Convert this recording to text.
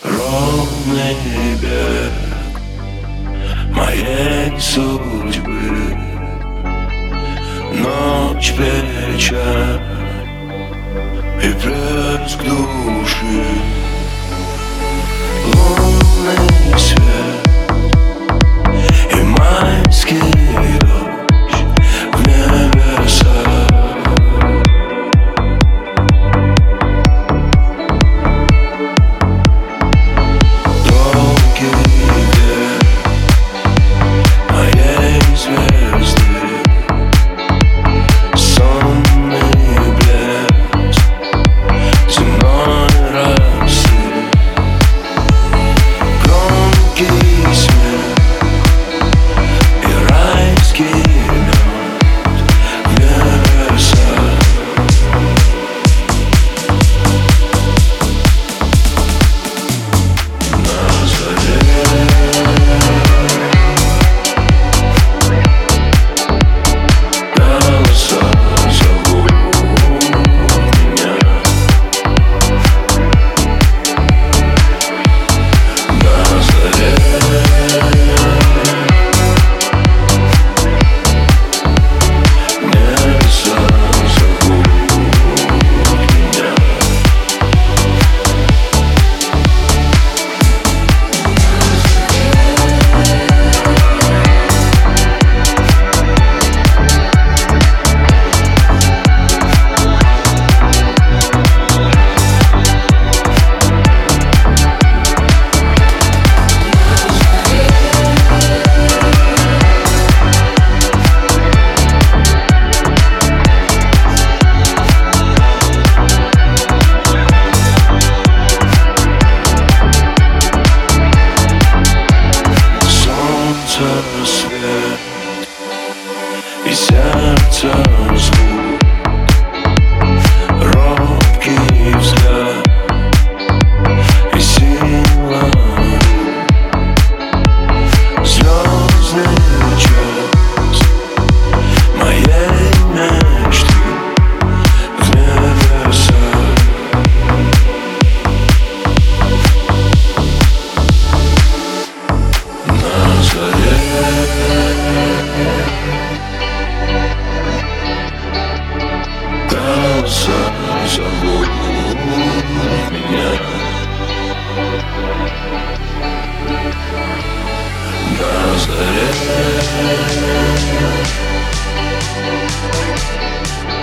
ровный бег моей судьбы. Ночь, печаль и плеск души. Лунный свет и майский дождь в небесах. Долгий век моей звезды, сонный блеск земной росы, громкий смех и райский мед в небесах. На заре голоса зовут меня. На заре небеса зовут меня. Свет и сердце звук, робкий взгляд и сила рук. Звездный час моей мечты в небесах. На заре голоса зовут меня. На заре